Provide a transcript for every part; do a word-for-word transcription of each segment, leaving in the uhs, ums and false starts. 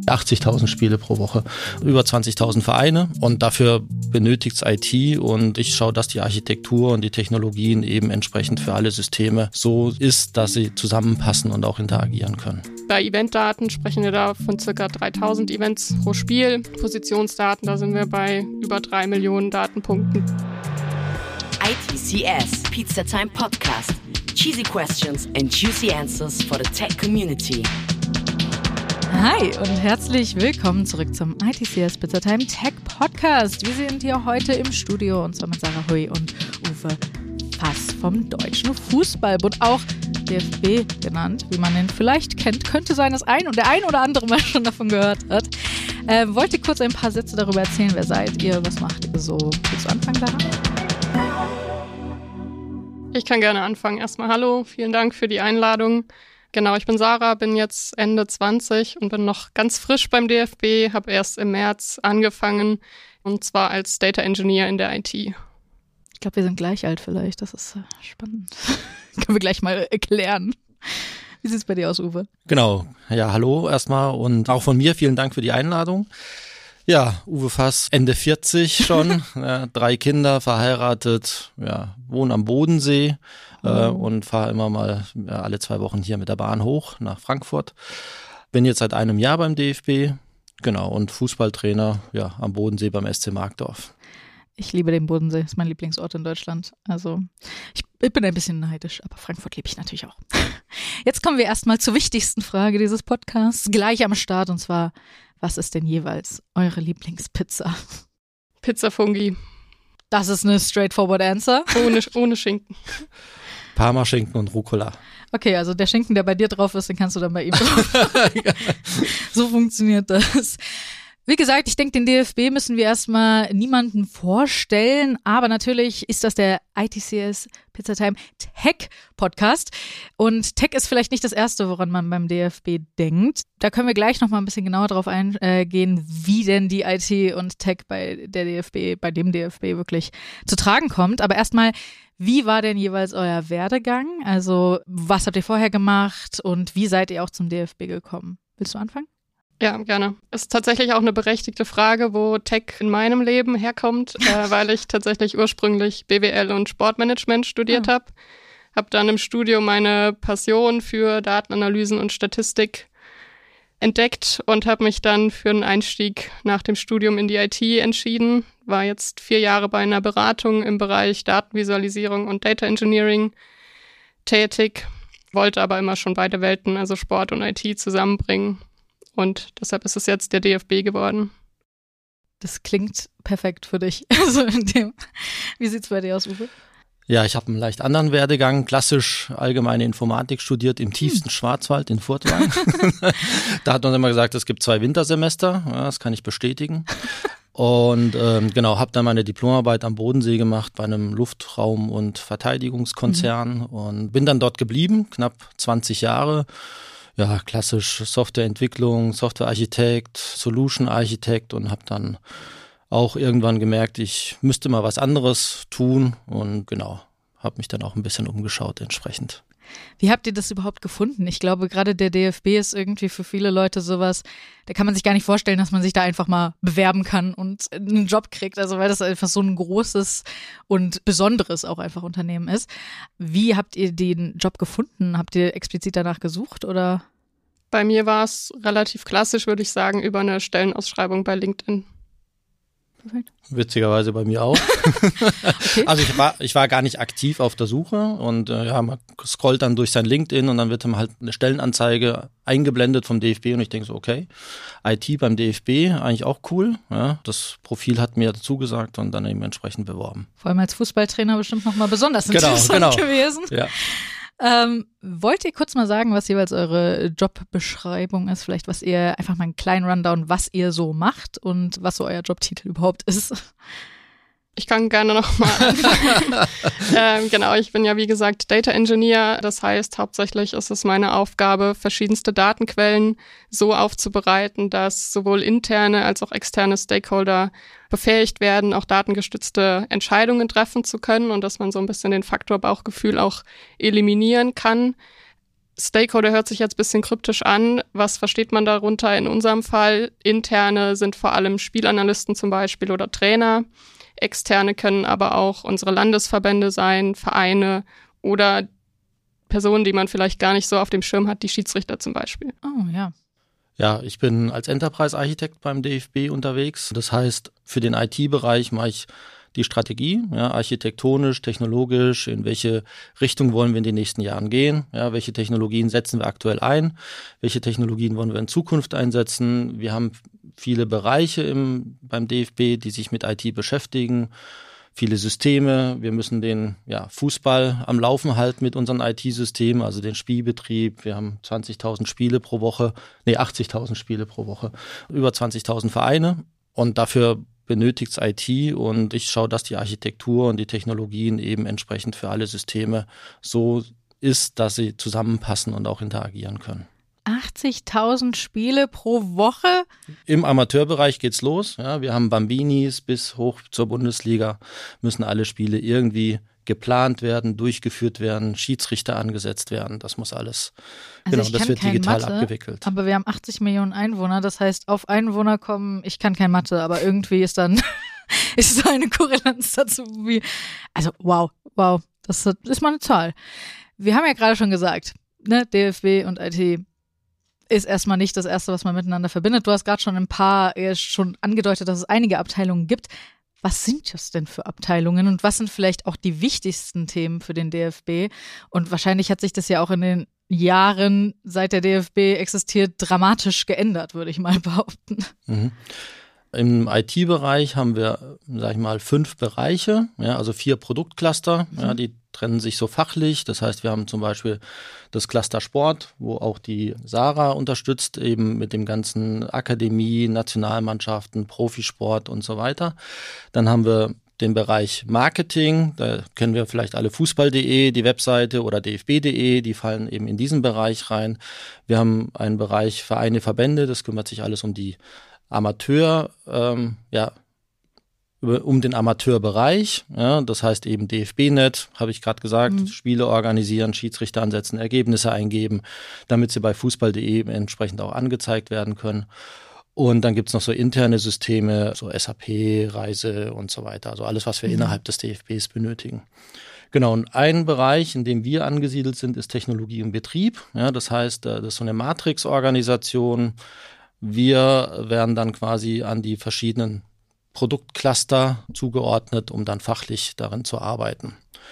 achtzigtausend Spiele pro Woche, über zwanzigtausend Vereine und dafür benötigt es I T und ich schaue, dass die Architektur und die Technologien eben entsprechend für alle Systeme so ist, dass sie zusammenpassen und auch interagieren können. Bei Eventdaten sprechen wir da von ca. dreitausend Events pro Spiel. Positionsdaten, da sind wir bei über drei Millionen Datenpunkten. I T C S Pizza Time Podcast. Cheesy questions and juicy answers for the tech community. Hi und herzlich willkommen zurück zum I T C S Pizza Time Tech Podcast. Wir sind hier heute im Studio und zwar mit Sarah Hui und Uwe Fass vom Deutschen Fußballbund, auch D F B genannt, wie man ihn vielleicht kennt. Könnte sein, dass ein und der ein oder andere mal schon davon gehört hat. Äh, wollt ihr kurz ein paar Sätze darüber erzählen? Wer seid ihr? Was macht ihr so? Willst du anfangen, Sarah? Ich kann gerne anfangen. Erstmal hallo, vielen Dank für die Einladung. Genau, ich bin Sarah, bin jetzt Ende zwanzig und bin noch ganz frisch beim D F B, habe erst im März angefangen und zwar als Data Engineer in der I T. Ich glaube, wir sind gleich alt vielleicht, das ist äh, spannend. Können wir gleich mal erklären. Wie sieht es bei dir aus, Uwe? Genau, ja, hallo erstmal und auch von mir vielen Dank für die Einladung. Ja, Uwe Fass, Ende vierzig schon, ja, drei Kinder, verheiratet, ja, wohne am Bodensee äh, und fahre immer mal ja, alle zwei Wochen hier mit der Bahn hoch nach Frankfurt. Bin jetzt seit einem Jahr beim D F B, genau, und Fußballtrainer ja, am Bodensee beim S C Markdorf. Ich liebe den Bodensee, ist mein Lieblingsort in Deutschland. Also ich, ich bin ein bisschen neidisch, aber Frankfurt liebe ich natürlich auch. Jetzt kommen wir erstmal zur wichtigsten Frage dieses Podcasts, gleich am Start, und zwar: Was ist denn jeweils eure Lieblingspizza? Pizza Fungi. Das ist eine straightforward Answer. Ohne, ohne Schinken. Parmaschinken und Rucola. Okay, also der Schinken, der bei dir drauf ist, den kannst du dann bei ihm drauf. Ja. So funktioniert das. Wie gesagt, ich denke, den D F B müssen wir erstmal niemanden vorstellen, aber natürlich ist das der I T C S Pizza Time Tech Podcast und Tech ist vielleicht nicht das Erste, woran man beim D F B denkt. Da können wir gleich nochmal ein bisschen genauer drauf eingehen, wie denn die I T und Tech bei der D F B, bei dem D F B wirklich zu tragen kommt. Aber erstmal, wie war denn jeweils euer Werdegang? Also was habt ihr vorher gemacht und wie seid ihr auch zum D F B gekommen? Willst du anfangen? Ja, gerne. Ist tatsächlich auch eine berechtigte Frage, wo Tech in meinem Leben herkommt, äh, weil ich tatsächlich ursprünglich B W L und Sportmanagement studiert Ah. habe. Habe dann im Studium meine Passion für Datenanalysen und Statistik entdeckt und habe mich dann für einen Einstieg nach dem Studium in die I T entschieden. War jetzt vier Jahre bei einer Beratung im Bereich Datenvisualisierung und Data Engineering tätig, wollte aber immer schon beide Welten, also Sport und I T, zusammenbringen. Und deshalb ist es jetzt der D F B geworden. Das klingt perfekt für dich. Also in dem. Wie sieht's bei dir aus, Uwe? Ja, ich habe einen leicht anderen Werdegang, klassisch allgemeine Informatik studiert im tiefsten hm. Schwarzwald in Furtwangen. Da hat man immer gesagt, es gibt zwei Wintersemester, ja, das kann ich bestätigen. Und ähm, genau, habe dann meine Diplomarbeit am Bodensee gemacht bei einem Luftraum- und Verteidigungskonzern mhm. und bin dann dort geblieben, knapp zwanzig Jahre. Ja, klassisch Softwareentwicklung, Softwarearchitekt, Solution-Architekt und habe dann auch irgendwann gemerkt, ich müsste mal was anderes tun und genau, habe mich dann auch ein bisschen umgeschaut entsprechend. Wie habt ihr das überhaupt gefunden? Ich glaube, gerade der D F B ist irgendwie für viele Leute sowas, da kann man sich gar nicht vorstellen, dass man sich da einfach mal bewerben kann und einen Job kriegt, also weil das einfach so ein großes und besonderes auch einfach Unternehmen ist. Wie habt ihr den Job gefunden? Habt ihr explizit danach gesucht oder? Bei mir war es relativ klassisch, würde ich sagen, über eine Stellenausschreibung bei LinkedIn. Perfekt. Witzigerweise bei mir auch. Okay. Also ich war ich war gar nicht aktiv auf der Suche und äh, ja, man scrollt dann durch sein LinkedIn und dann wird dann halt eine Stellenanzeige eingeblendet vom D F B und ich denke so, okay, I T beim D F B, eigentlich auch cool. Ja, das Profil hat mir zugesagt und dann eben entsprechend beworben. Vor allem als Fußballtrainer bestimmt nochmal besonders genau, interessant genau. gewesen. Ja. Ähm, wollt ihr kurz mal sagen, was jeweils eure Jobbeschreibung ist? Vielleicht, was ihr, einfach mal einen kleinen Rundown, was ihr so macht und was so euer Jobtitel überhaupt ist? Ich kann gerne nochmal anfangen. ähm, genau, ich bin ja wie gesagt Data Engineer. Das heißt, hauptsächlich ist es meine Aufgabe, verschiedenste Datenquellen so aufzubereiten, dass sowohl interne als auch externe Stakeholder befähigt werden, auch datengestützte Entscheidungen treffen zu können und dass man so ein bisschen den Faktor Bauchgefühl auch eliminieren kann. Stakeholder hört sich jetzt ein bisschen kryptisch an. Was versteht man darunter in unserem Fall? Interne sind vor allem Spielanalysten zum Beispiel oder Trainer. Externe können aber auch unsere Landesverbände sein, Vereine oder Personen, die man vielleicht gar nicht so auf dem Schirm hat, die Schiedsrichter zum Beispiel. Oh ja. Ja, ich bin als Enterprise-Architekt beim D F B unterwegs. Das heißt, für den I T-Bereich mache ich die Strategie, ja, architektonisch, technologisch, in welche Richtung wollen wir in den nächsten Jahren gehen, ja, welche Technologien setzen wir aktuell ein, welche Technologien wollen wir in Zukunft einsetzen. Wir haben viele Bereiche im, beim D F B, die sich mit I T beschäftigen, viele Systeme. Wir müssen den ja, Fußball am Laufen halten mit unseren I T-Systemen, also den Spielbetrieb. Wir haben zwanzigtausend Spiele pro Woche, nee, achtzigtausend Spiele pro Woche, über zwanzigtausend Vereine und dafür benötigt I T und ich schaue, dass die Architektur und die Technologien eben entsprechend für alle Systeme so ist, dass sie zusammenpassen und auch interagieren können. achtzigtausend Spiele pro Woche? Im Amateurbereich geht's los. Ja, wir haben Bambinis bis hoch zur Bundesliga, müssen alle Spiele irgendwie geplant werden, durchgeführt werden, Schiedsrichter angesetzt werden. Das muss alles, also genau, das wird digital Mathe, abgewickelt. Aber wir haben achtzig Millionen Einwohner, das heißt, auf Einwohner kommen, ich kann kein Mathe, aber irgendwie ist dann, ist da eine Korrelanz dazu, wie, also wow, wow, das ist mal eine Zahl. Wir haben ja gerade schon gesagt, ne, D F B und I T ist erstmal nicht das Erste, was man miteinander verbindet. Du hast gerade schon ein paar, schon angedeutet, dass es einige Abteilungen gibt. Was sind das denn für Abteilungen und was sind vielleicht auch die wichtigsten Themen für den D F B? Und wahrscheinlich hat sich das ja auch in den Jahren, seit der D F B existiert, dramatisch geändert, würde ich mal behaupten. Mhm. Im I T-Bereich haben wir, sag ich mal, fünf Bereiche, ja, also vier Produktcluster, mhm. ja, die trennen sich so fachlich. Das heißt, wir haben zum Beispiel das Cluster Sport, wo auch die Sarah unterstützt, eben mit dem ganzen Akademie, Nationalmannschaften, Profisport und so weiter. Dann haben wir den Bereich Marketing, da kennen wir vielleicht alle Fußball punkt de, die Webseite oder d f b punkt de, die fallen eben in diesen Bereich rein. Wir haben einen Bereich Vereine, Verbände, das kümmert sich alles um die Amateur, ähm, ja, um den Amateurbereich, ja, das heißt eben D F B Punkt net, habe ich gerade gesagt, mhm. Spiele organisieren, Schiedsrichter ansetzen, Ergebnisse eingeben, damit sie bei Fußball punkt de entsprechend auch angezeigt werden können. Und dann gibt's noch so interne Systeme, so S A P, Reise und so weiter, also alles, was wir mhm. innerhalb des D F Bs benötigen. Genau, und ein Bereich, in dem wir angesiedelt sind, ist Technologie und Betrieb. Ja, das heißt, das ist so eine Matrix-Organisation. Wir werden dann quasi an die verschiedenen Produktcluster zugeordnet, um dann fachlich darin zu arbeiten.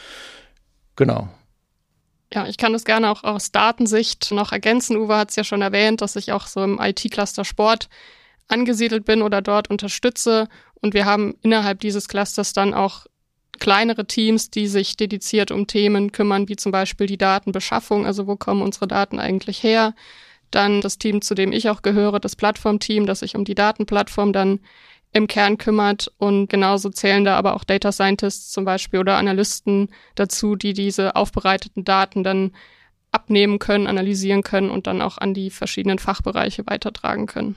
Genau. Ja, ich kann das gerne auch aus Datensicht noch ergänzen. Uwe hat es ja schon erwähnt, dass ich auch so im I T-Cluster Sport angesiedelt bin oder dort unterstütze. Und wir haben innerhalb dieses Clusters dann auch kleinere Teams, die sich dediziert um Themen kümmern, wie zum Beispiel die Datenbeschaffung, also wo kommen unsere Daten eigentlich her. Dann das Team, zu dem ich auch gehöre, das Plattformteam, das sich um die Datenplattform dann im Kern kümmert. Und genauso zählen da aber auch Data Scientists zum Beispiel oder Analysten dazu, die diese aufbereiteten Daten dann abnehmen können, analysieren können und dann auch an die verschiedenen Fachbereiche weitertragen können.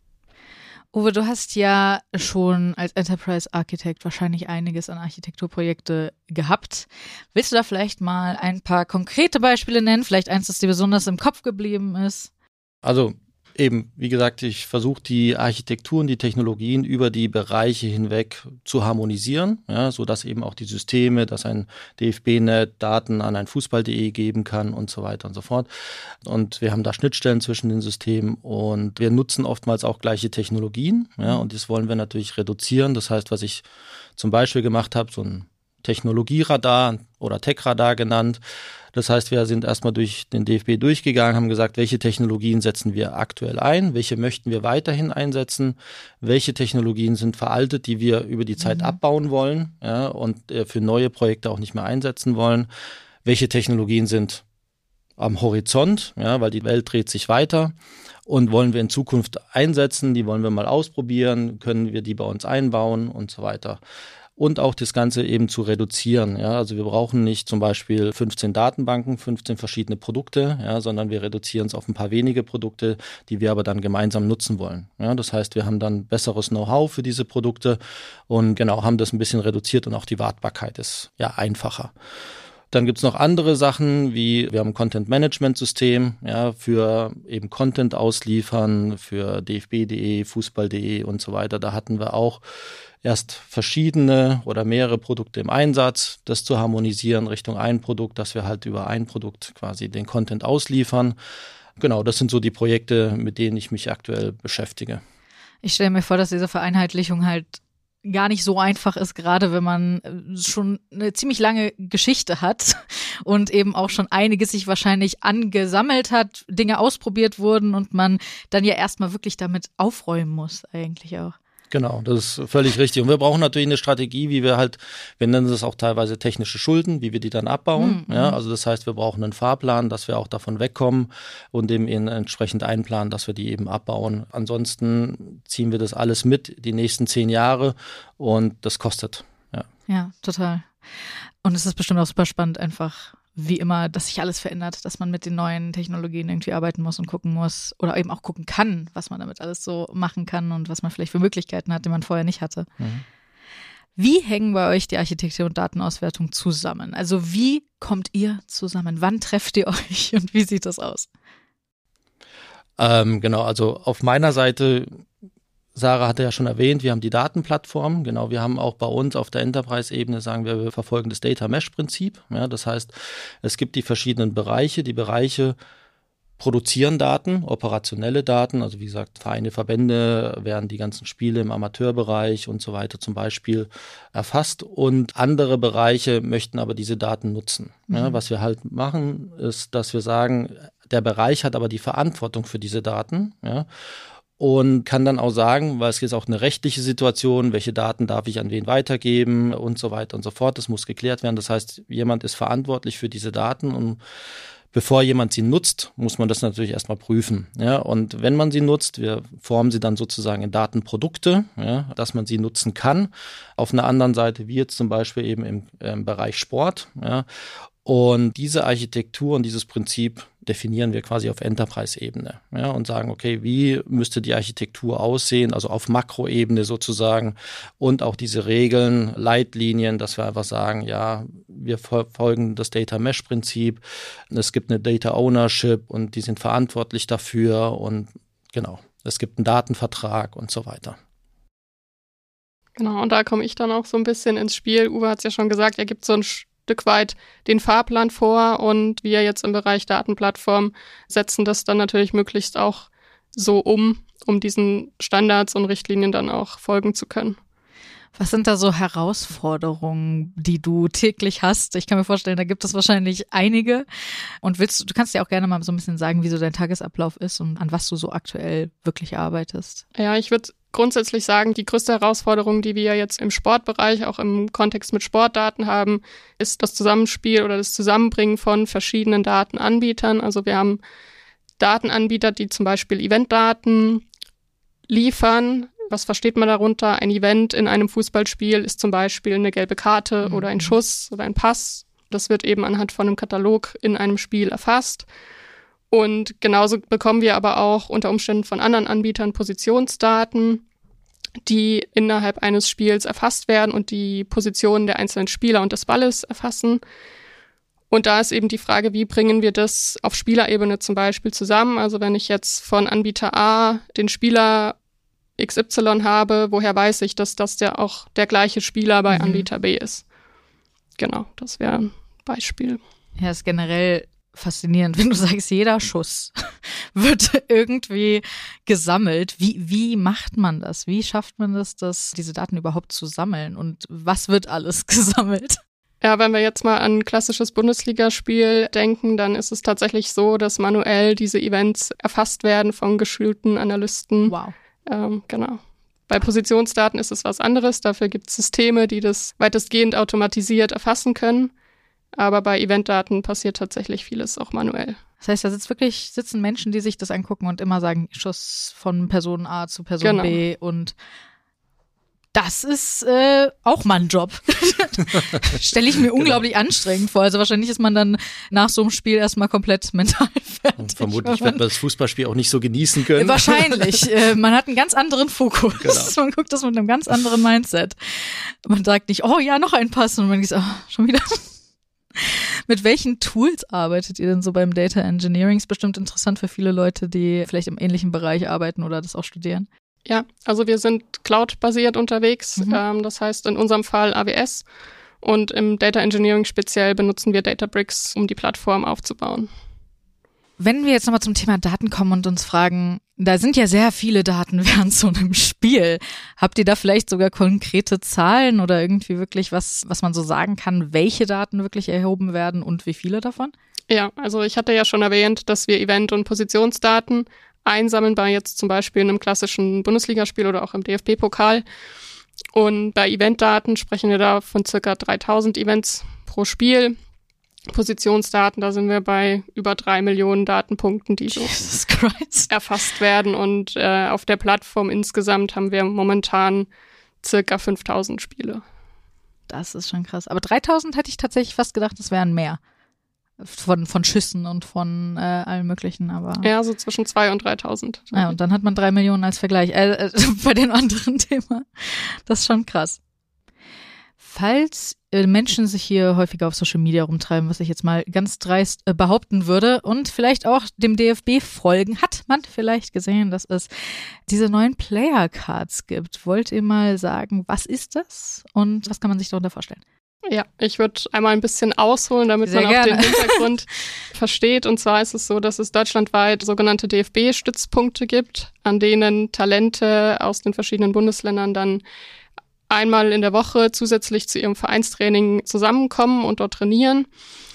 Uwe, du hast ja schon als Enterprise-Architekt wahrscheinlich einiges an Architekturprojekte gehabt. Willst du da vielleicht mal ein paar konkrete Beispiele nennen? Vielleicht eins, das dir besonders im Kopf geblieben ist? Also eben, wie gesagt, ich versuche die Architekturen, die Technologien über die Bereiche hinweg zu harmonisieren, ja, sodass eben auch die Systeme, dass ein D F B Punkt net Daten an ein Fußball punkt de geben kann und so weiter und so fort. Und wir haben da Schnittstellen zwischen den Systemen und wir nutzen oftmals auch gleiche Technologien, ja, und das wollen wir natürlich reduzieren. Das heißt, was ich zum Beispiel gemacht habe, so ein Technologieradar oder Tech-Radar genannt. Das heißt, wir sind erstmal durch den D F B durchgegangen, haben gesagt, welche Technologien setzen wir aktuell ein, welche möchten wir weiterhin einsetzen, welche Technologien sind veraltet, die wir über die Zeit mhm. abbauen wollen, ja, und äh, für neue Projekte auch nicht mehr einsetzen wollen, welche Technologien sind am Horizont, ja, weil die Welt dreht sich weiter und wollen wir in Zukunft einsetzen, die wollen wir mal ausprobieren, können wir die bei uns einbauen und so weiter. Und auch das Ganze eben zu reduzieren. Ja, also wir brauchen nicht zum Beispiel fünfzehn Datenbanken, fünfzehn verschiedene Produkte, ja, sondern wir reduzieren es auf ein paar wenige Produkte, die wir aber dann gemeinsam nutzen wollen. Ja, das heißt, wir haben dann besseres Know-how für diese Produkte und genau haben das ein bisschen reduziert und auch die Wartbarkeit ist ja einfacher. Dann gibt's noch andere Sachen, wie wir haben ein Content-Management-System, ja, für eben Content ausliefern, für D F B punkt de, Fußball punkt de und so weiter. Da hatten wir auch erst verschiedene oder mehrere Produkte im Einsatz, das zu harmonisieren Richtung ein Produkt, dass wir halt über ein Produkt quasi den Content ausliefern. Genau, das sind so die Projekte, mit denen ich mich aktuell beschäftige. Ich stelle mir vor, dass diese Vereinheitlichung halt gar nicht so einfach ist, gerade wenn man schon eine ziemlich lange Geschichte hat und eben auch schon einiges sich wahrscheinlich angesammelt hat, Dinge ausprobiert wurden und man dann ja erstmal wirklich damit aufräumen muss eigentlich auch. Genau, das ist völlig richtig. Und wir brauchen natürlich eine Strategie, wie wir halt, wir nennen das auch teilweise technische Schulden, wie wir die dann abbauen. Mhm. Ja, also das heißt, wir brauchen einen Fahrplan, dass wir auch davon wegkommen und dem eben entsprechend einplanen, dass wir die eben abbauen. Ansonsten ziehen wir das alles mit die nächsten zehn Jahre und das kostet. Ja, ja, total. Und es ist bestimmt auch super spannend, einfach wie immer, dass sich alles verändert, dass man mit den neuen Technologien irgendwie arbeiten muss und gucken muss oder eben auch gucken kann, was man damit alles so machen kann und was man vielleicht für Möglichkeiten hat, die man vorher nicht hatte. Mhm. Wie hängen bei euch die Architektur und Datenauswertung zusammen? Also wie kommt ihr zusammen? Wann trefft ihr euch und wie sieht das aus? Ähm, genau, also auf meiner Seite, Sarah hatte ja schon erwähnt, wir haben die Datenplattform. Genau, wir haben auch bei uns auf der Enterprise-Ebene, sagen wir, wir verfolgen das Data Mesh-Prinzip. Ja, das heißt, es gibt die verschiedenen Bereiche. Die Bereiche produzieren Daten, operationelle Daten. Also wie gesagt, Vereine, Verbände werden die ganzen Spiele im Amateurbereich und so weiter zum Beispiel erfasst. Und andere Bereiche möchten aber diese Daten nutzen. Mhm. Ja, was wir halt machen, ist, dass wir sagen, der Bereich hat aber die Verantwortung für diese Daten. Ja. Und kann dann auch sagen, weil es ist auch eine rechtliche Situation, welche Daten darf ich an wen weitergeben und so weiter und so fort. Das muss geklärt werden. Das heißt, jemand ist verantwortlich für diese Daten und bevor jemand sie nutzt, muss man das natürlich erstmal prüfen. Ja, und wenn man sie nutzt, wir formen sie dann sozusagen in Datenprodukte, ja, dass man sie nutzen kann. Auf einer anderen Seite, wie jetzt zum Beispiel eben im, im Bereich Sport. Ja, und diese Architektur und dieses Prinzip definieren wir quasi auf Enterprise-Ebene, ja, und sagen, okay, wie müsste die Architektur aussehen, also auf Makroebene sozusagen und auch diese Regeln, Leitlinien, dass wir einfach sagen, ja, wir folgen das Data Mesh-Prinzip, es gibt eine Data Ownership und die sind verantwortlich dafür und genau, es gibt einen Datenvertrag und so weiter. Genau, und da komme ich dann auch so ein bisschen ins Spiel. Uwe hat es ja schon gesagt, er gibt so ein Stück weit den Fahrplan vor und wir jetzt im Bereich Datenplattform setzen das dann natürlich möglichst auch so um, um diesen Standards und Richtlinien dann auch folgen zu können. Was sind da so Herausforderungen, die du täglich hast? Ich kann mir vorstellen, da gibt es wahrscheinlich einige. Und willst du, du kannst ja auch gerne mal so ein bisschen sagen, wie so dein Tagesablauf ist und an was du so aktuell wirklich arbeitest. Ja, ich würde grundsätzlich sagen, die größte Herausforderung, die wir jetzt im Sportbereich, auch im Kontext mit Sportdaten haben, ist das Zusammenspiel oder das Zusammenbringen von verschiedenen Datenanbietern. Also wir haben Datenanbieter, die zum Beispiel Eventdaten liefern. Was versteht man darunter? Ein Event in einem Fußballspiel ist zum Beispiel eine gelbe Karte mhm. oder ein Schuss oder ein Pass. Das wird eben anhand von einem Katalog in einem Spiel erfasst. Und genauso bekommen wir aber auch unter Umständen von anderen Anbietern Positionsdaten, die innerhalb eines Spiels erfasst werden und die Positionen der einzelnen Spieler und des Balles erfassen. Und da ist eben die Frage, wie bringen wir das auf Spielerebene zum Beispiel zusammen? Also wenn ich jetzt von Anbieter A den Spieler X Y habe, woher weiß ich, dass das ja auch der gleiche Spieler bei mhm. Anbieter B ist? Genau, das wäre ein Beispiel. Ja, ist generell faszinierend, wenn du sagst, jeder Schuss wird irgendwie gesammelt. Wie, wie macht man das? Wie schafft man das, dass diese Daten überhaupt zu sammeln? Und was wird alles gesammelt? Ja, wenn wir jetzt mal an ein klassisches Bundesligaspiel denken, dann ist es tatsächlich so, dass manuell diese Events erfasst werden von geschulten Analysten. Wow. Ähm, genau. Bei Positionsdaten ist es was anderes. Dafür gibt es Systeme, die das weitestgehend automatisiert erfassen können. Aber bei Eventdaten passiert tatsächlich vieles auch manuell. Das heißt, da sitzt wirklich, sitzen Menschen, die sich das angucken und immer sagen, Schuss von Person A zu Person genau. B. Und das ist äh, auch mal ein Job. Stelle ich mir genau. unglaublich anstrengend vor. Also wahrscheinlich ist man dann nach so einem Spiel erstmal komplett mental fertig. Und vermutlich wird man das Fußballspiel auch nicht so genießen können. Wahrscheinlich. äh, man hat einen ganz anderen Fokus. Genau. Man guckt das mit einem ganz anderen Mindset. Man sagt nicht, oh ja, noch ein Pass. Und man denkt, oh, schon wieder. Mit welchen Tools arbeitet ihr denn so beim Data Engineering? Ist bestimmt interessant für viele Leute, die vielleicht im ähnlichen Bereich arbeiten oder das auch studieren. Ja, also wir sind Cloud-basiert unterwegs. Mhm. Ähm, das heißt in unserem Fall A W S. Und im Data Engineering speziell benutzen wir Databricks, um die Plattform aufzubauen. Wenn wir jetzt nochmal zum Thema Daten kommen und uns fragen, da sind ja sehr viele Daten während so einem Spiel. Habt ihr da vielleicht sogar konkrete Zahlen oder irgendwie wirklich was, was man so sagen kann, welche Daten wirklich erhoben werden und wie viele davon? Ja, also ich hatte ja schon erwähnt, dass wir Event- und Positionsdaten einsammeln bei jetzt zum Beispiel einem klassischen Bundesligaspiel oder auch im D F B-Pokal. Und bei Eventdaten sprechen wir da von circa dreitausend Events pro Spiel. Positionsdaten, da sind wir bei über drei Millionen Datenpunkten, die so erfasst werden. Und äh, auf der Plattform insgesamt haben wir momentan circa fünftausend Spiele. Das ist schon krass. Aber dreitausend hätte ich tatsächlich fast gedacht, das wären mehr. Von, von Schüssen und von äh, allem Möglichen, aber. Ja, so zwischen zweitausend und dreitausend. Ja, und dann hat man drei Millionen als Vergleich. Äh, äh, bei den anderen Themen. Das ist schon krass. Falls äh, Menschen sich hier häufiger auf Social Media rumtreiben, was ich jetzt mal ganz dreist äh, behaupten würde und vielleicht auch dem D F B folgen, hat man vielleicht gesehen, dass es diese neuen Player Cards gibt. Wollt ihr mal sagen, was ist das und was kann man sich darunter vorstellen? Ja, ich würde einmal ein bisschen ausholen, damit Sehr man gerne. auch den Hintergrund versteht. Und zwar ist es so, dass es deutschlandweit sogenannte D F B-Stützpunkte gibt, an denen Talente aus den verschiedenen Bundesländern dann einmal in der Woche zusätzlich zu ihrem Vereinstraining zusammenkommen und dort trainieren.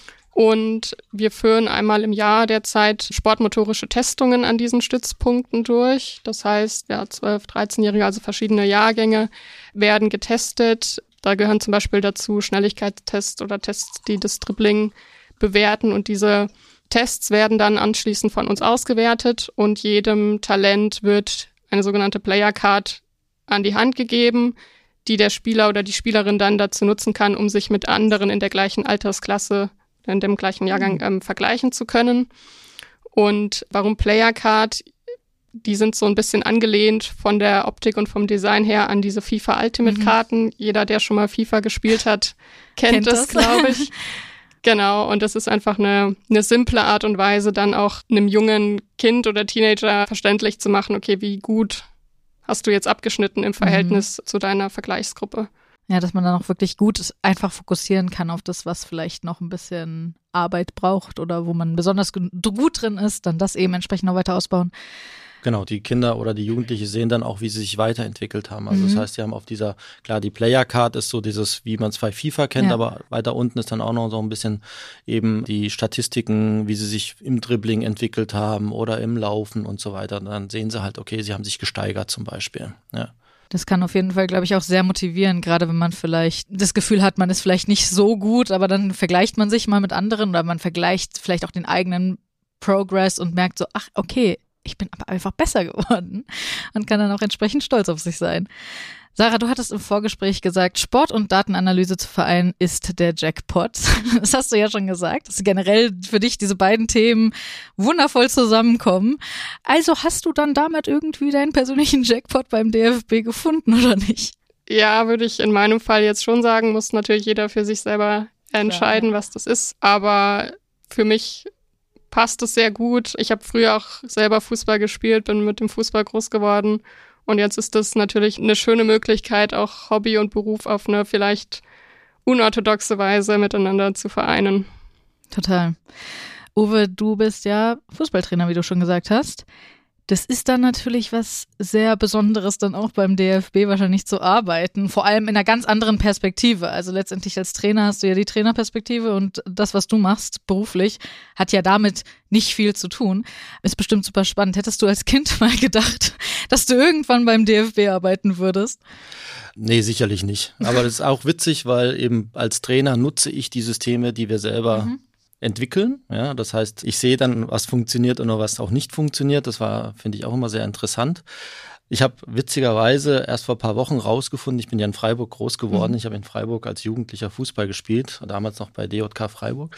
Und wir führen einmal im Jahr derzeit sportmotorische Testungen an diesen Stützpunkten durch. Das heißt, ja, zwölf-, dreizehnjährige, also verschiedene Jahrgänge werden getestet. Da gehören zum Beispiel dazu Schnelligkeitstests oder Tests, die das Dribbling bewerten. Und diese Tests werden dann anschließend von uns ausgewertet und jedem Talent wird eine sogenannte Player Card an die Hand gegeben, die der Spieler oder die Spielerin dann dazu nutzen kann, um sich mit anderen in der gleichen Altersklasse, in dem gleichen Jahrgang ähm, vergleichen zu können. Und warum Player Card? Die sind so ein bisschen angelehnt von der Optik und vom Design her an diese FIFA Ultimate Karten. Mhm. Jeder, der schon mal FIFA gespielt hat, kennt, kennt das, das. glaube ich. Genau, und das ist einfach eine, eine simple Art und Weise, dann auch einem jungen Kind oder Teenager verständlich zu machen, okay, wie gut hast du jetzt abgeschnitten im Verhältnis mhm. zu deiner Vergleichsgruppe. Ja, dass man dann auch wirklich gut einfach fokussieren kann auf das, was vielleicht noch ein bisschen Arbeit braucht oder wo man besonders gut drin ist, dann das eben entsprechend noch weiter ausbauen. Genau, die Kinder oder die Jugendlichen sehen dann auch, wie sie sich weiterentwickelt haben. Also mhm. das heißt, sie haben auf dieser, klar, die Player Card ist so dieses, wie man es bei FIFA kennt, ja. aber weiter unten ist dann auch noch so ein bisschen eben die Statistiken, wie sie sich im Dribbling entwickelt haben oder im Laufen und so weiter. Und dann sehen sie halt, okay, sie haben sich gesteigert zum Beispiel, ja. Das kann auf jeden Fall, glaube ich, auch sehr motivieren, gerade wenn man vielleicht das Gefühl hat, man ist vielleicht nicht so gut, aber dann vergleicht man sich mal mit anderen oder man vergleicht vielleicht auch den eigenen Progress und merkt so, ach, okay, ich bin aber einfach besser geworden und kann dann auch entsprechend stolz auf sich sein. Sarah, du hattest im Vorgespräch gesagt, Sport und Datenanalyse zu vereinen ist der Jackpot. Das hast du ja schon gesagt, dass generell für dich diese beiden Themen wundervoll zusammenkommen. Also hast du dann damit irgendwie deinen persönlichen Jackpot beim D F B gefunden oder nicht? Ja, würde ich in meinem Fall jetzt schon sagen, muss natürlich jeder für sich selber entscheiden, Klar. was das ist. Aber für mich passt es sehr gut. Ich habe früher auch selber Fußball gespielt, bin mit dem Fußball groß geworden. Und jetzt ist das natürlich eine schöne Möglichkeit, auch Hobby und Beruf auf eine vielleicht unorthodoxe Weise miteinander zu vereinen. Total. Uwe, du bist ja Fußballtrainer, wie du schon gesagt hast. Das ist dann natürlich was sehr Besonderes, dann auch beim D F B wahrscheinlich zu arbeiten, vor allem in einer ganz anderen Perspektive. Also letztendlich als Trainer hast du ja die Trainerperspektive und das, was du machst beruflich, hat ja damit nicht viel zu tun. Ist bestimmt super spannend. Hättest du als Kind mal gedacht, dass du irgendwann beim D F B arbeiten würdest? Nee, sicherlich nicht. Aber das ist auch witzig, weil eben als Trainer nutze ich die Systeme, die wir selber mhm. entwickeln. Ja, das heißt, ich sehe dann, was funktioniert und was auch nicht funktioniert. Das war, finde ich, auch immer sehr interessant. Ich habe witzigerweise erst vor ein paar Wochen rausgefunden, ich bin ja in Freiburg groß geworden. Mhm. Ich habe in Freiburg als Jugendlicher Fußball gespielt, damals noch bei D J K Freiburg.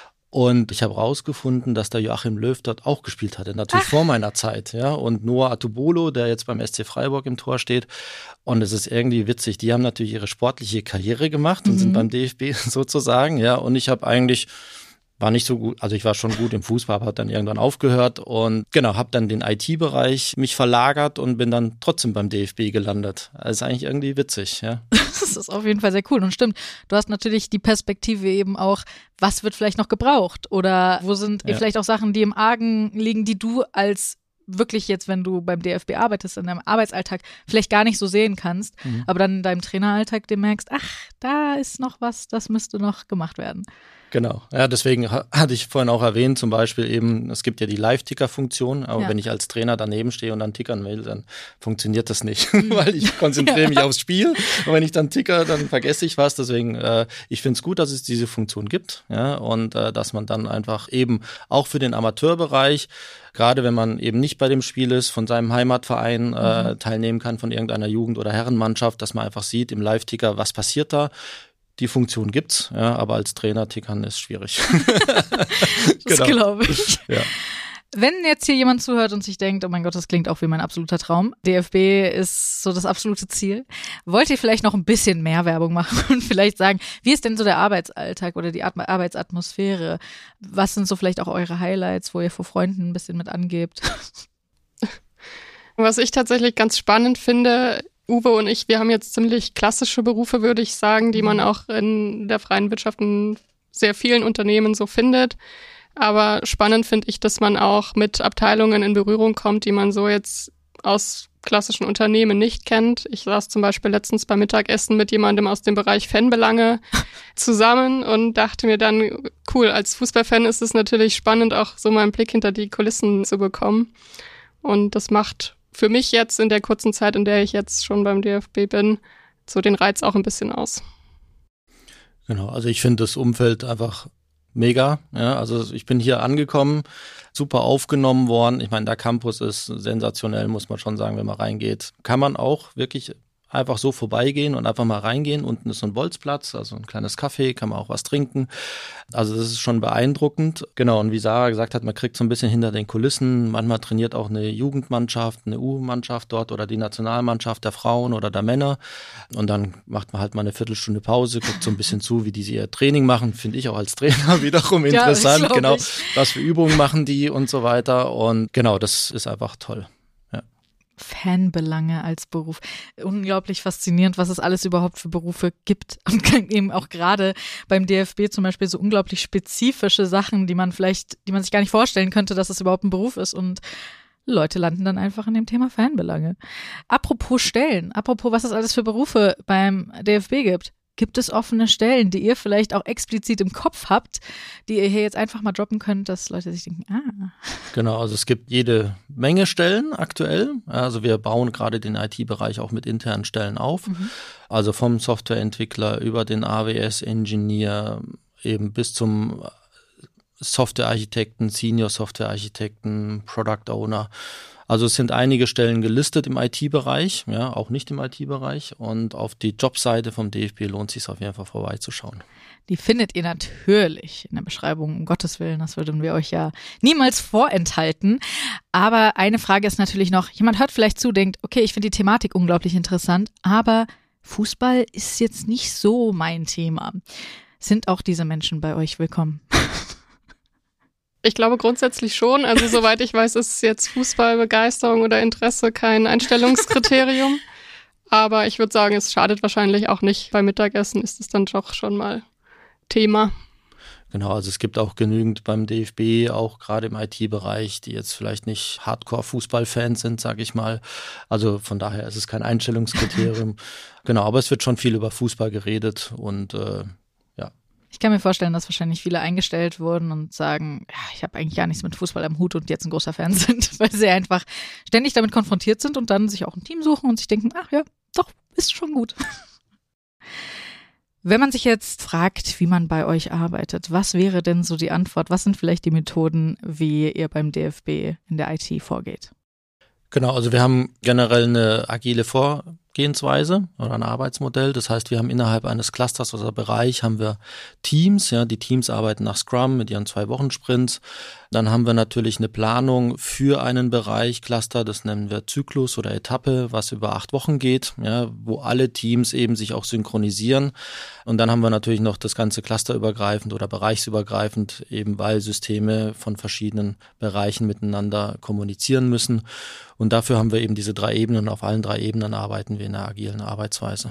Und ich habe rausgefunden, dass der Joachim Löw dort auch gespielt hatte, natürlich Ach. vor meiner Zeit. Ja, und Noah Atubolo, der jetzt beim S C Freiburg im Tor steht. Und es ist irgendwie witzig, die haben natürlich ihre sportliche Karriere gemacht und mhm. sind beim D F B sozusagen. Ja, und ich habe eigentlich war nicht so gut, also ich war schon gut im Fußball, habe dann irgendwann aufgehört und genau, habe dann den I T-Bereich mich verlagert und bin dann trotzdem beim D F B gelandet. Das ist eigentlich irgendwie witzig, ja. Das ist auf jeden Fall sehr cool und stimmt. Du hast natürlich die Perspektive eben auch, was wird vielleicht noch gebraucht oder wo sind ja. vielleicht auch Sachen, die im Argen liegen, die du als wirklich jetzt, wenn du beim D F B arbeitest, in deinem Arbeitsalltag vielleicht gar nicht so sehen kannst, mhm. aber dann in deinem Traineralltag dir merkst, ach, da ist noch was, das müsste noch gemacht werden. Genau, ja, deswegen hatte ich vorhin auch erwähnt, zum Beispiel eben, es gibt ja die Live-Ticker-Funktion, aber ja. wenn ich als Trainer daneben stehe und dann tickern will, dann funktioniert das nicht, mhm. weil ich konzentriere mich ja. aufs Spiel und wenn ich dann ticker, dann vergesse ich was, deswegen, äh, ich finde es gut, dass es diese Funktion gibt, ja, und äh, dass man dann einfach eben auch für den Amateurbereich, gerade wenn man eben nicht bei dem Spiel ist, von seinem Heimatverein äh, mhm. teilnehmen kann, von irgendeiner Jugend- oder Herrenmannschaft, dass man einfach sieht im Live-Ticker, was passiert da. Die Funktion gibt's, ja, aber als Trainer tickern ist schwierig. Das genau. glaube ich. Ja. Wenn jetzt hier jemand zuhört und sich denkt, oh mein Gott, das klingt auch wie mein absoluter Traum. D F B ist so das absolute Ziel. Wollt ihr vielleicht noch ein bisschen mehr Werbung machen und vielleicht sagen, wie ist denn so der Arbeitsalltag oder die Arbeitsatmosphäre? Was sind so vielleicht auch eure Highlights, wo ihr vor Freunden ein bisschen mit angebt? Was ich tatsächlich ganz spannend finde, Uwe und ich, wir haben jetzt ziemlich klassische Berufe, würde ich sagen, die man auch in der freien Wirtschaft in sehr vielen Unternehmen so findet. Aber spannend finde ich, dass man auch mit Abteilungen in Berührung kommt, die man so jetzt aus klassischen Unternehmen nicht kennt. Ich saß zum Beispiel letztens beim Mittagessen mit jemandem aus dem Bereich Fanbelange zusammen und dachte mir dann, cool, als Fußballfan ist es natürlich spannend, auch so mal einen Blick hinter die Kulissen zu bekommen. Und das macht für mich jetzt in der kurzen Zeit, in der ich jetzt schon beim D F B bin, so den Reiz auch ein bisschen aus. Genau, also ich finde das Umfeld einfach mega. Ja, also ich bin hier angekommen, super aufgenommen worden. Ich meine, der Campus ist sensationell, muss man schon sagen, wenn man reingeht. Kann man auch wirklich einfach so vorbeigehen und einfach mal reingehen. Unten ist so ein Bolzplatz, also ein kleines Café, kann man auch was trinken. Also das ist schon beeindruckend. Genau, und wie Sarah gesagt hat, man kriegt so ein bisschen hinter den Kulissen. Manchmal trainiert auch eine Jugendmannschaft, eine U-Mannschaft dort oder die Nationalmannschaft der Frauen oder der Männer. Und dann macht man halt mal eine Viertelstunde Pause, guckt so ein bisschen zu, wie die ihr Training machen. Finde ich auch als Trainer wiederum interessant. Ja, genau, ich. Was für Übungen machen die und so weiter. Und genau, das ist einfach toll. Fanbelange als Beruf. Unglaublich faszinierend, was es alles überhaupt für Berufe gibt. Und eben auch gerade beim D F B zum Beispiel so unglaublich spezifische Sachen, die man vielleicht, die man sich gar nicht vorstellen könnte, dass es überhaupt ein Beruf ist. Und Leute landen dann einfach in dem Thema Fanbelange. Apropos Stellen, apropos, was es alles für Berufe beim D F B gibt. Gibt es offene Stellen, die ihr vielleicht auch explizit im Kopf habt, die ihr hier jetzt einfach mal droppen könnt, dass Leute sich denken, ah. Genau, also es gibt jede Menge Stellen aktuell. Also wir bauen gerade den I T-Bereich auch mit internen Stellen auf. Mhm. Also vom Softwareentwickler über den A W S-Engineer eben bis zum Softwarearchitekten, Senior-Softwarearchitekten, Product Owner. Also es sind einige Stellen gelistet im I T-Bereich, ja, auch nicht im I T-Bereich. Und auf die Jobseite vom D F B lohnt es sich auf jeden Fall vorbeizuschauen. Die findet ihr natürlich in der Beschreibung, um Gottes Willen, das würden wir euch ja niemals vorenthalten. Aber eine Frage ist natürlich noch, jemand hört vielleicht zu, denkt, okay, ich finde die Thematik unglaublich interessant, aber Fußball ist jetzt nicht so mein Thema. Sind auch diese Menschen bei euch willkommen? Ich glaube grundsätzlich schon. Also soweit ich weiß, ist jetzt Fußballbegeisterung oder Interesse kein Einstellungskriterium. Aber ich würde sagen, es schadet wahrscheinlich auch nicht. Beim Mittagessen ist es dann doch schon mal Thema. Genau, also es gibt auch genügend beim D F B, auch gerade im I T-Bereich, die jetzt vielleicht nicht Hardcore-Fußballfans sind, sage ich mal. Also von daher ist es kein Einstellungskriterium. Genau, aber es wird schon viel über Fußball geredet und äh, ich kann mir vorstellen, dass wahrscheinlich viele eingestellt wurden und sagen, ja, ich habe eigentlich gar nichts mit Fußball am Hut und jetzt ein großer Fan sind, weil sie einfach ständig damit konfrontiert sind und dann sich auch ein Team suchen und sich denken, ach ja, doch, ist schon gut. Wenn man sich jetzt fragt, wie man bei euch arbeitet, was wäre denn so die Antwort? Was sind vielleicht die Methoden, wie ihr beim D F B in der I T vorgeht? Genau, also wir haben generell eine agile Vor Gehensweise oder ein Arbeitsmodell. Das heißt, wir haben innerhalb eines Clusters oder Bereich haben wir Teams. Ja, die Teams arbeiten nach Scrum mit ihren zwei Wochen Sprints. Dann haben wir natürlich eine Planung für einen Bereich, Cluster, das nennen wir Zyklus oder Etappe, was über acht Wochen geht, ja, wo alle Teams eben sich auch synchronisieren. Und dann haben wir natürlich noch das ganze clusterübergreifend oder bereichsübergreifend, eben weil Systeme von verschiedenen Bereichen miteinander kommunizieren müssen. Und dafür haben wir eben diese drei Ebenen. Auf allen drei Ebenen arbeiten wir in einer agilen Arbeitsweise.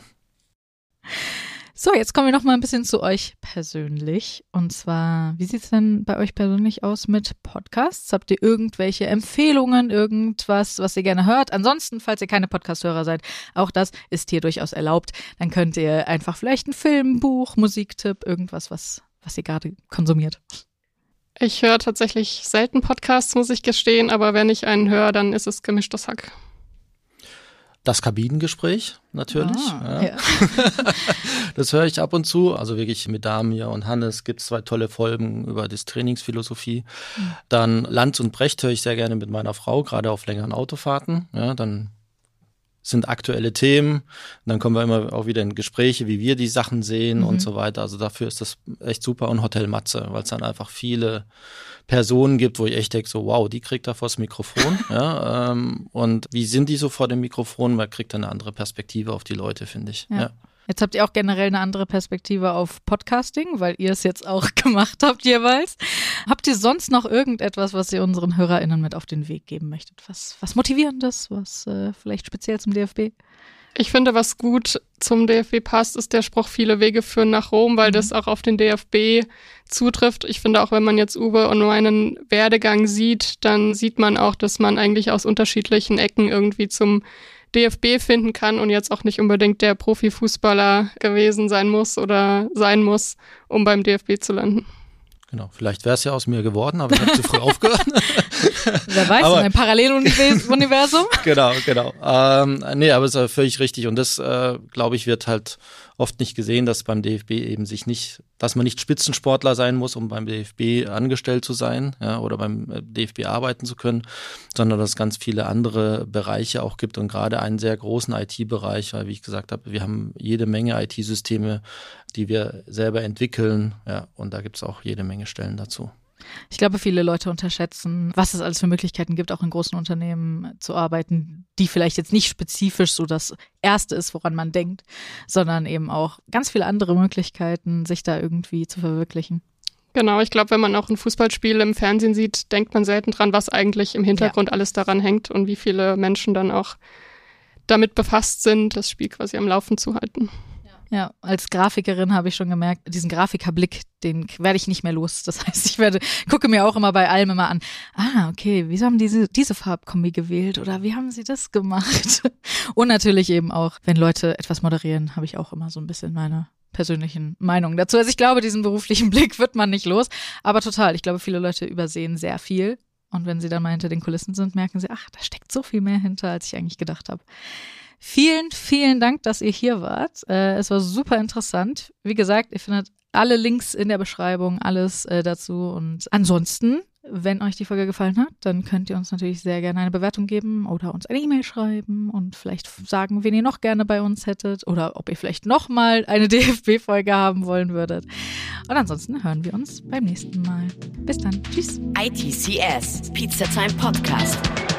So, jetzt kommen wir noch mal ein bisschen zu euch persönlich. Und zwar, wie sieht es denn bei euch persönlich aus mit Podcasts? Habt ihr irgendwelche Empfehlungen, irgendwas, was ihr gerne hört? Ansonsten, falls ihr keine Podcast-Hörer seid, auch das ist hier durchaus erlaubt. Dann könnt ihr einfach vielleicht ein Film, Buch, Musiktipp, irgendwas, was, was ihr gerade konsumiert. Ich höre tatsächlich selten Podcasts, muss ich gestehen, aber wenn ich einen höre, dann ist es Gemischtes Hack. Das Kabinengespräch natürlich. Ah, ja. ja. Das höre ich ab und zu. Also wirklich mit Damir und Hannes gibt es zwei tolle Folgen über das Trainingsphilosophie. Mhm. Dann Lanz und Brecht höre ich sehr gerne mit meiner Frau, gerade auf längeren Autofahrten. Ja, dann sind aktuelle Themen. Und dann kommen wir immer auch wieder in Gespräche, wie wir die Sachen sehen mhm. und so weiter. Also dafür ist das echt super. Und Hotel Matze, weil es dann einfach viele Personen gibt, wo ich echt denke, so wow, die kriegt da vors Mikrofon. ja, ähm, und wie sind die so vor dem Mikrofon? Man kriegt dann eine andere Perspektive auf die Leute, finde ich. Ja. Ja. Jetzt habt ihr auch generell eine andere Perspektive auf Podcasting, weil ihr es jetzt auch gemacht habt jeweils. Habt ihr sonst noch irgendetwas, was ihr unseren HörerInnen mit auf den Weg geben möchtet? Was, was Motivierendes, was äh, vielleicht speziell zum D F B? Ich finde, was gut zum D F B passt, ist der Spruch, viele Wege führen nach Rom, weil mhm. das auch auf den D F B zutrifft. Ich finde auch, wenn man jetzt Uwe und meinen Werdegang sieht, dann sieht man auch, dass man eigentlich aus unterschiedlichen Ecken irgendwie zum D F B finden kann und jetzt auch nicht unbedingt der Profifußballer gewesen sein muss oder sein muss, um beim D F B zu landen. Genau, vielleicht wäre es ja aus mir geworden, aber ich habe zu früh aufgehört. Wer weiß, aber, in einem Paralleluniversum. Genau, genau. Ähm, nee, aber es ist völlig richtig. Und das, äh, glaube ich, wird halt oft nicht gesehen, dass beim D F B eben sich nicht, dass man nicht Spitzensportler sein muss, um beim D F B angestellt zu sein, ja, oder beim D F B arbeiten zu können, sondern dass es ganz viele andere Bereiche auch gibt und gerade einen sehr großen I T-Bereich, weil, wie ich gesagt habe, wir haben jede Menge I T-Systeme, die wir selber entwickeln, ja, und da gibt es auch jede Menge Stellen dazu. Ich glaube, viele Leute unterschätzen, was es alles für Möglichkeiten gibt, auch in großen Unternehmen zu arbeiten, die vielleicht jetzt nicht spezifisch so das Erste ist, woran man denkt, sondern eben auch ganz viele andere Möglichkeiten, sich da irgendwie zu verwirklichen. Genau, ich glaube, wenn man auch ein Fußballspiel im Fernsehen sieht, denkt man selten dran, was eigentlich im Hintergrund ja. alles daran hängt und wie viele Menschen dann auch damit befasst sind, das Spiel quasi am Laufen zu halten. Ja, als Grafikerin habe ich schon gemerkt, diesen Grafikerblick, den werde ich nicht mehr los. Das heißt, ich werde, gucke mir auch immer bei allem immer an, ah, okay, wieso haben diese, diese Farbkombi gewählt oder wie haben sie das gemacht? Und natürlich eben auch, wenn Leute etwas moderieren, habe ich auch immer so ein bisschen meine persönlichen Meinungen dazu. Also ich glaube, diesen beruflichen Blick wird man nicht los, aber total. Ich glaube, viele Leute übersehen sehr viel. Und wenn sie dann mal hinter den Kulissen sind, merken sie, ach, da steckt so viel mehr hinter, als ich eigentlich gedacht habe. Vielen, vielen Dank, dass ihr hier wart. Äh, es war super interessant. Wie gesagt, ihr findet alle Links in der Beschreibung, alles äh, dazu. Und ansonsten, wenn euch die Folge gefallen hat, dann könnt ihr uns natürlich sehr gerne eine Bewertung geben oder uns eine E-Mail schreiben und vielleicht sagen, wen ihr noch gerne bei uns hättet oder ob ihr vielleicht nochmal eine D F B-Folge haben wollen würdet. Und ansonsten hören wir uns beim nächsten Mal. Bis dann. Tschüss. I T C S, Pizza Time Podcast.